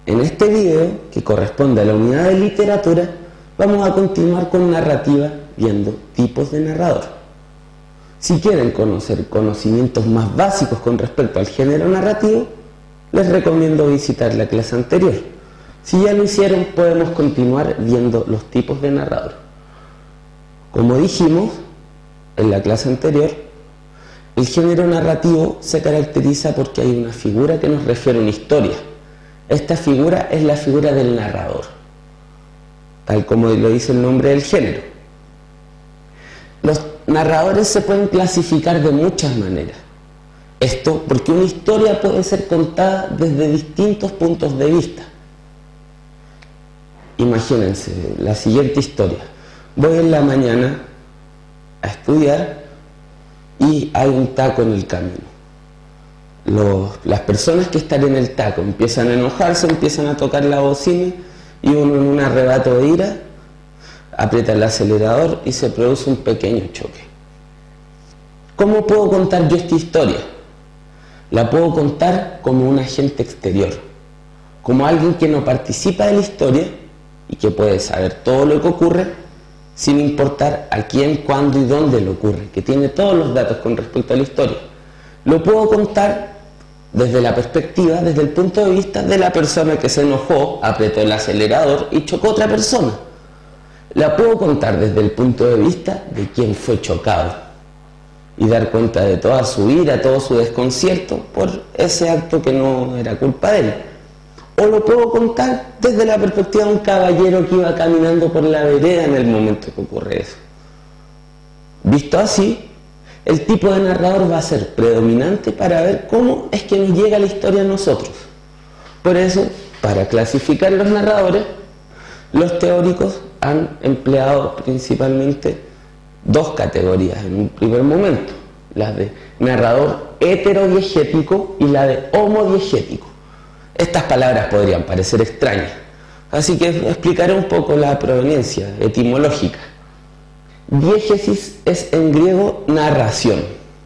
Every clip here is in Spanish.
En este video, que corresponde a la unidad de literatura, vamos a continuar con narrativa viendo tipos de narrador. Si quieren conocer conocimientos más básicos con respecto al género narrativo, les recomiendo visitar la clase anterior. Si ya lo hicieron, podemos continuar viendo los tipos de narrador. Como dijimos en la clase anterior, el género narrativo se caracteriza porque hay una figura que nos refiere a una historia. Esta figura es la figura del narrador, tal como lo dice el nombre del género. Los narradores se pueden clasificar de muchas maneras. Esto porque una historia puede ser contada desde distintos puntos de vista. Imagínense la siguiente historia. Voy en la mañana a estudiar y hay un taco en el camino. Las personas que están en el taco empiezan a enojarse, empiezan a tocar la bocina y uno en un arrebato de ira aprieta el acelerador y se produce un pequeño choque. ¿Cómo puedo contar yo esta historia? La puedo contar como un agente exterior, como alguien que no participa de la historia y que puede saber todo lo que ocurre sin importar a quién, cuándo y dónde lo ocurre, que tiene todos los datos con respecto a la historia. Lo puedo contar desde la perspectiva, desde el punto de vista de la persona que se enojó, apretó el acelerador y chocó a otra persona. La puedo contar desde el punto de vista de quien fue chocado y dar cuenta de toda su ira, todo su desconcierto por ese acto que no era culpa de él. O lo puedo contar desde la perspectiva de un caballero que iba caminando por la vereda en el momento que ocurre eso. Visto así, el tipo de narrador va a ser predominante para ver cómo es que nos llega la historia a nosotros. Por eso, para clasificar los narradores, los teóricos han empleado principalmente dos categorías en un primer momento, las de narrador heterodiegético y la de homodiegético. Estas palabras podrían parecer extrañas, así que explicaré un poco la proveniencia etimológica. Diégesis es en griego narración.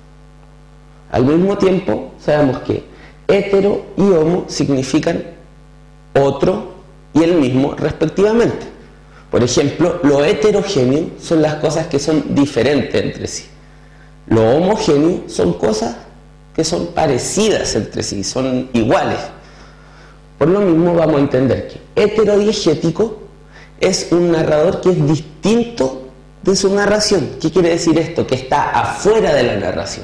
Al mismo tiempo, sabemos que hetero y homo significan otro y el mismo respectivamente. Por ejemplo, lo heterogéneo son las cosas que son diferentes entre sí. Lo homogéneo son cosas que son parecidas entre sí, son iguales. Por lo mismo vamos a entender que heterodiegético es un narrador que es distinto de su narración. ¿Qué quiere decir esto? Que está afuera de la narración.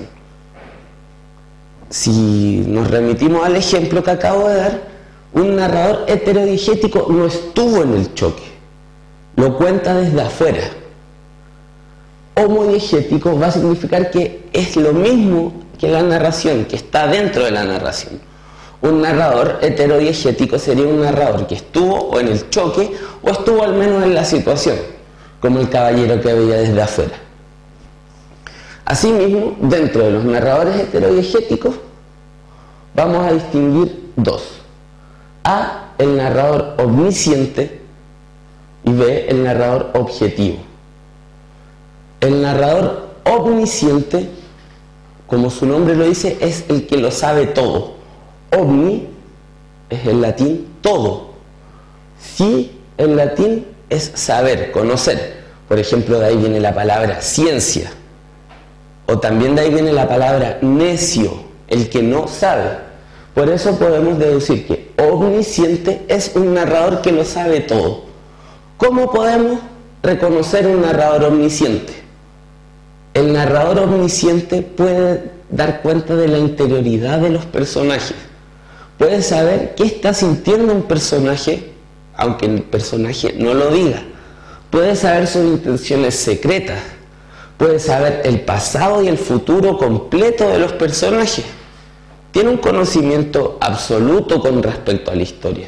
Si nos remitimos al ejemplo que acabo de dar, un narrador heterodiegético no estuvo en el choque, lo cuenta desde afuera. Homodiegético va a significar que es lo mismo que la narración, que está dentro de la narración. Un narrador heterodiegético sería un narrador que estuvo o en el choque o estuvo al menos en la situación, como el caballero que veía desde afuera. Asimismo, dentro de los narradores heterodiegéticos vamos a distinguir dos. A, el narrador omnisciente, y B, el narrador objetivo. El narrador omnisciente, como su nombre lo dice, es el que lo sabe todo. Omni es en latín todo. Si en latín es saber, conocer. Por ejemplo, de ahí viene la palabra ciencia. O también de ahí viene la palabra necio, el que no sabe. Por eso podemos deducir que omnisciente es un narrador que lo sabe todo. ¿Cómo podemos reconocer un narrador omnisciente? El narrador omnisciente puede dar cuenta de la interioridad de los personajes. Puede saber qué está sintiendo un personaje, aunque el personaje no lo diga. Puede saber sus intenciones secretas. Puede saber el pasado y el futuro completo de los personajes. Tiene un conocimiento absoluto con respecto a la historia.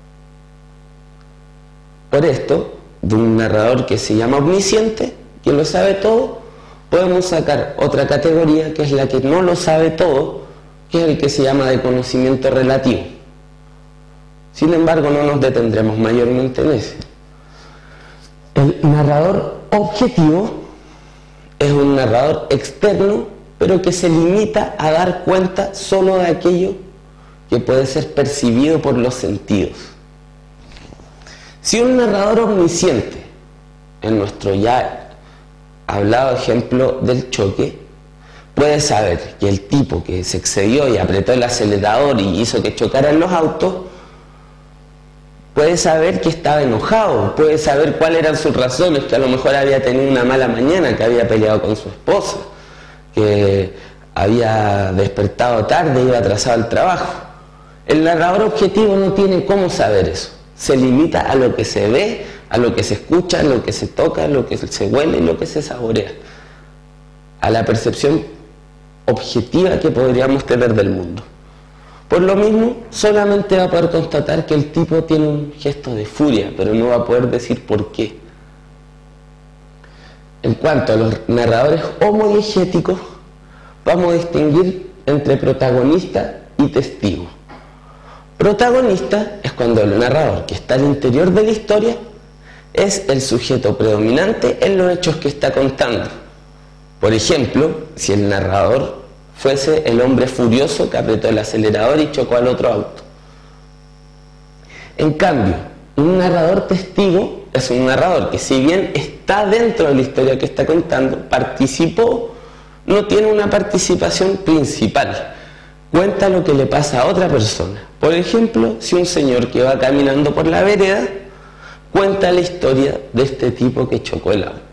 Por esto, de un narrador que se llama omnisciente, que lo sabe todo, podemos sacar otra categoría que es la que no lo sabe todo, que es el que se llama de conocimiento relativo. Sin embargo, no nos detendremos mayormente en ese. El narrador objetivo es un narrador externo, pero que se limita a dar cuenta solo de aquello que puede ser percibido por los sentidos. Si un narrador omnisciente, en nuestro ya hablado ejemplo del choque, puede saber que el tipo que se excedió y apretó el acelerador y hizo que chocaran los autos, puede saber que estaba enojado, puede saber cuáles eran sus razones, que a lo mejor había tenido una mala mañana, que había peleado con su esposa, que había despertado tarde, iba atrasado al trabajo. El narrador objetivo no tiene cómo saber eso. Se limita a lo que se ve, a lo que se escucha, a lo que se toca, a lo que se huele y lo que se saborea. A la percepción objetiva que podríamos tener del mundo. Por lo mismo, solamente va a poder constatar que el tipo tiene un gesto de furia, pero no va a poder decir por qué. En cuanto a los narradores homodiegéticos, vamos a distinguir entre protagonista y testigo. Protagonista es cuando el narrador, que está al interior de la historia, es el sujeto predominante en los hechos que está contando. Por ejemplo, si el narrador fuese el hombre furioso que apretó el acelerador y chocó al otro auto. En cambio, un narrador testigo es un narrador que, si bien está dentro de la historia que está contando, participó, no tiene una participación principal. Cuenta lo que le pasa a otra persona. Por ejemplo, si un señor que va caminando por la vereda cuenta la historia de este tipo que chocó el auto.